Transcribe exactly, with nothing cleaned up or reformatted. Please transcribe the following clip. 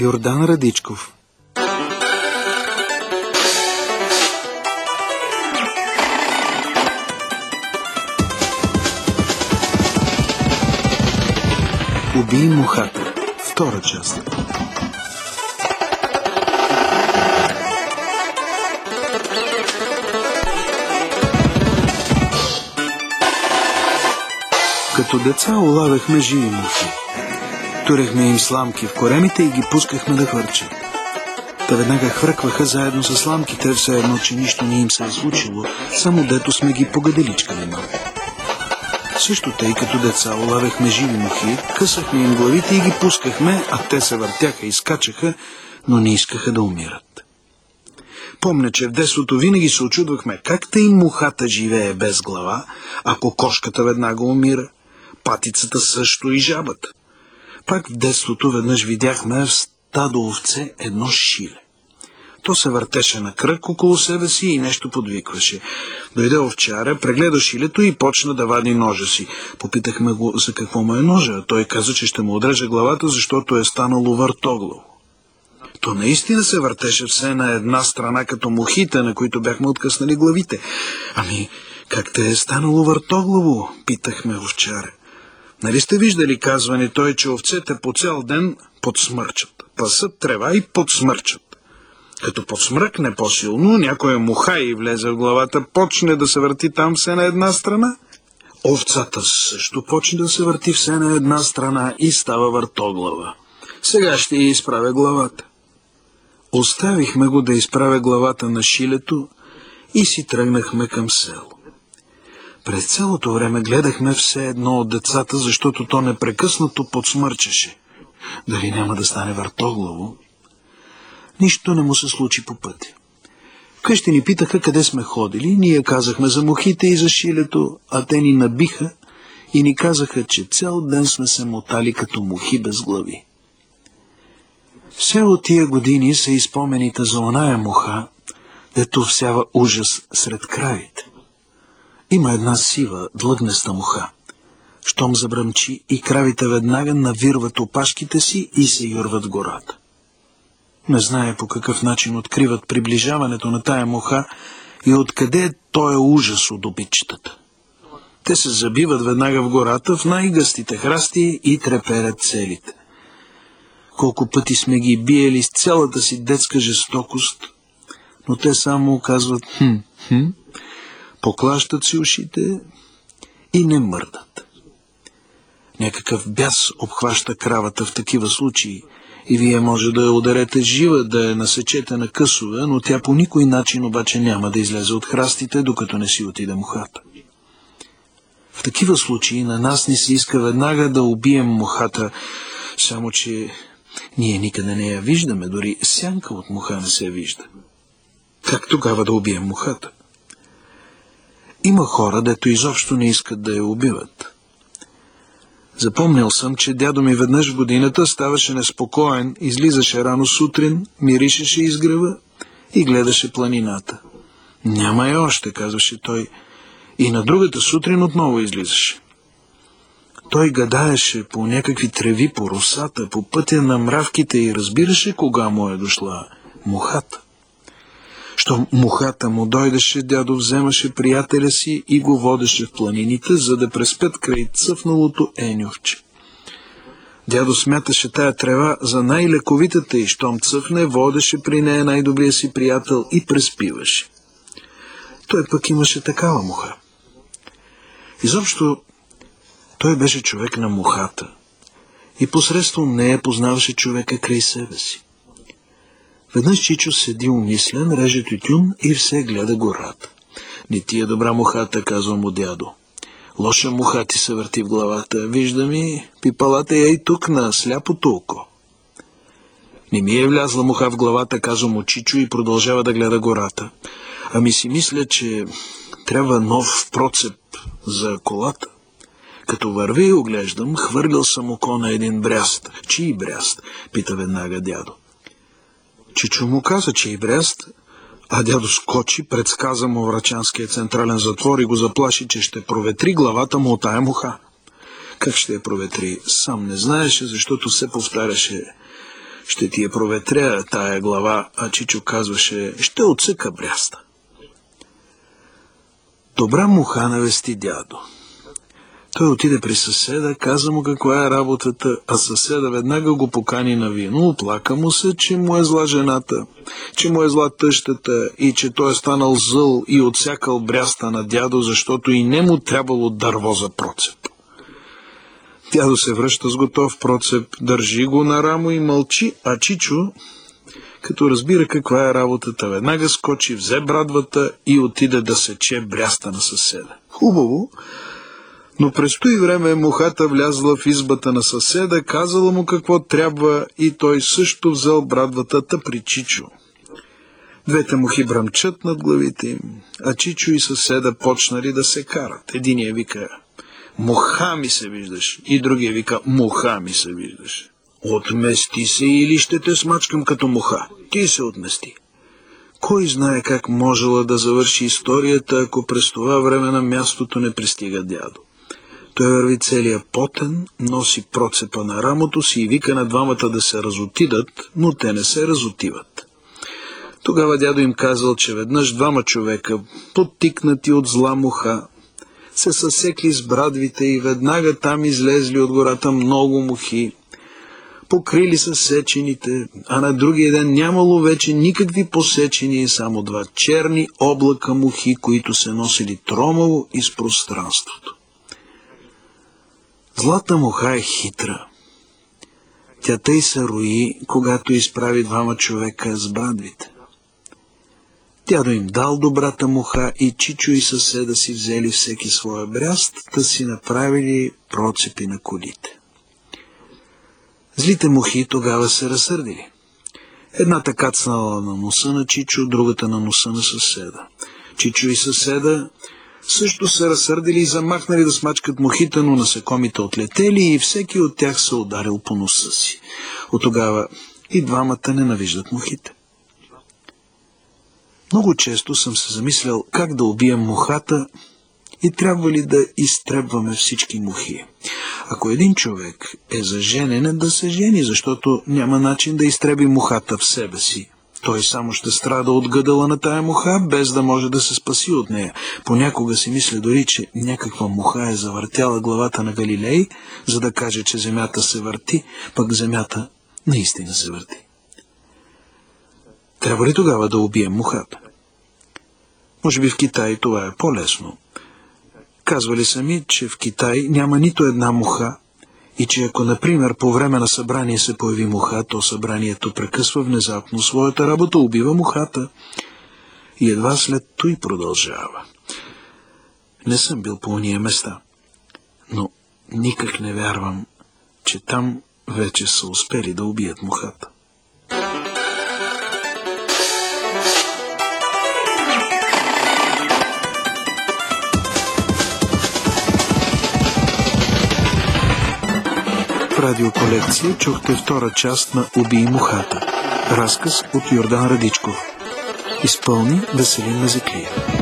Йордан Радичков. Убий мухата. Втора част. Като деца улавяхме живи мухи. Турехме им сламки в корените и ги пускахме да хвърчат. Та веднага хвъркваха заедно с сламките, все едно, че нищо не им се е случило, само дето сме ги погаделичкали малко. Също тъй като деца улавяхме живи мухи, късахме им главите и ги пускахме, а те се въртяха и скачаха, но не искаха да умират. Помня, че в детството винаги се очудвахме как тъй мухата живее без глава, а кокошката веднага умира, патицата също и жабата. Пак в детството веднъж видяхме в стадо овце едно шиле. То се въртеше на кръг около себе си и нещо подвикваше. Дойде овчаря, прегледа шилето и почна да вади ножа си. Попитахме го за какво му е ножа. Той каза, че ще му отреже главата, защото е станало въртоглаво. То наистина се въртеше все на една страна, като мухите, на които бяхме откъснали главите. Ами, как те е станало въртоглаво? Питахме овчаря. Нали сте виждали, казва ни той, че овцете по цял ден подсмърчат. Пасат трева и подсмърчат. Като подсмръкне по-силно, някоя муха и влезе в главата, почне да се върти там все на една страна. Овцата също почне да се върти все на една страна и става въртоглава. Сега ще й изправя главата. Оставихме го да изправя главата на шилето и си тръгнахме към село. През цялото време гледахме все едно от децата, защото то непрекъснато подсмърчеше. Дали няма да стане въртоглаво? Нищо не му се случи по пътя. Вкъщи ни питаха къде сме ходили, ние казахме за мухите и за шилето, а те ни набиха и ни казаха, че цял ден сме се мотали като мухи без глави. Все от тия години са изпомените за оная муха, дето всява ужас сред кравите. Има една сива, длъгнеста муха. Щом забръмчи и кравите веднага навирват опашките си и се юрват в гората. Не знае по какъв начин откриват приближаването на тая муха и откъде е тоя ужас от обичетата. Те се забиват веднага в гората, в най-гъстите храсти и треперят целите. Колко пъти сме ги биели с цялата си детска жестокост, но те само казват хм, хм, поклащат си ушите и не мърдат. Някакъв бяс обхваща кравата в такива случаи и вие може да я ударете жива, да я насечете на късове, но тя по никой начин обаче няма да излезе от храстите, докато не си отиде мухата. В такива случаи на нас ни се иска веднага да убием мухата, само че ние никъде не я виждаме, дори сянка от муха не се вижда. Как тогава да убием мухата? Има хора, дето изобщо не искат да я убиват. Запомнил съм, че дядо ми веднъж в годината ставаше неспокоен, излизаше рано сутрин, миришеше из гръва и гледаше планината. Няма я още, казваше той, и на другата сутрин отново излизаше. Той гадаеше по някакви треви по росата, по пътя на мравките и разбираше кога му е дошла мухата. Щом мухата му дойдеше, дядо вземаше приятеля си и го водеше в планините, за да преспят край цъфналото енювче. Дядо смяташе тая трева за най-лековитата и щом цъфне, водеше при нея най-добрия си приятел и преспиваше. Той пък имаше такава муха. Изобщо той беше човек на мухата и посредством нея познаваше човека край себе си. Веднъж Чичо седи умислен, реже тютюн и все гледа гората. Не ти е добра мухата, казва му дядо. Лоша муха ти се върти в главата. Вижда ми, пипалата е и тук на сляпото око. Не ми е влязла муха в главата, казва му Чичо и продължава да гледа гората. Ами си мисля, че трябва нов процеп за колата. Като върви и оглеждам, хвърлял съм око на един бряст. Чий бряст? Пита веднага дядо. Чичо му каза, че и бряст, а дядо скочи, предсказа му Врачанския централен затвор и го заплаши, че ще проветри главата му от тая муха. Как ще я проветри? Сам не знаеше, защото се повтаряше. Ще ти я проветря тая глава, а Чичо казваше: ще отсъка бряста. Добра муха навести дядо. Той отиде при съседа, каза му каква е работата, а съседа веднага го покани на вино, оплака му се, че му е зла жената, че му е зла тъщата и че той е станал зъл и отсякал бряста на дядо, защото и не му трябвало дърво за процеп. Дядо се връща с готов процеп, държи го на рамо и мълчи, а Чичо, като разбира каква е работата, веднага скочи, взе брадвата и отиде да сече бряста на съседа. Хубаво, но през той време мухата влязла в избата на съседа, казала му какво трябва и той също взел брадвата при Чичо. Двете мухи бръмчат над главите им, а Чичо и съседа почнали да се карат. Единия вика: муха ми се виждаш, и другия вика: муха ми се виждаш. Отмести се или ще те смачкам като муха. Ти се отмести. Кой знае как можела да завърши историята, ако през това време на мястото не пристига дядо. Той върви целия потен, носи процепа на рамото си и вика на двамата да се разотидат, но те не се разотиват. Тогава дядо им казал, че веднъж двама човека, подтикнати от зла муха, се съсекли с брадвите и веднага там излезли от гората много мухи, покрили са сечените, а на другия ден нямало вече никакви посечени, само два черни облака мухи, които се носили тромаво из пространството. Злата муха е хитра. Тя тъй се рои, когато изправи двама човека с брадвите. Дядо им дал добрата муха и Чичо и съседа си взели всеки своя бряст, да си направили процепи на колите. Злите мухи тогава се разсърдили. Едната кацнала на носа на Чичо, другата на носа на съседа. Чичо и съседа също се разсърдили и замахнали да смачкат мухите, но насекомите отлетели и всеки от тях се ударил по носа си. От тогава и двамата ненавиждат мухите. Много често съм се замислял как да убием мухата и трябва ли да изтребваме всички мухи. Ако един човек е за женене, да се жени, защото няма начин да изтреби мухата в себе си. Той само ще страда от гъдала на тая муха, без да може да се спаси от нея. Понякога си мисля дори, че някаква муха е завъртяла главата на Галилей, за да каже, че земята се върти, пък земята наистина се върти. Трябва ли тогава да убием мухата? Може би в Китай това е по-лесно. Казвали са ми, че в Китай няма нито една муха и че ако, например, по време на събрание се появи муха, то събранието прекъсва внезапно своята работа, убива мухата и едва след той продължава. Не съм бил по уния места, но никак не вярвам, че там вече са успели да убият мухата. В радиоколекция чухте втора част на "Убий мухата", разказ от Йордан Радичков. Изпълни Веселин Мезеклиев.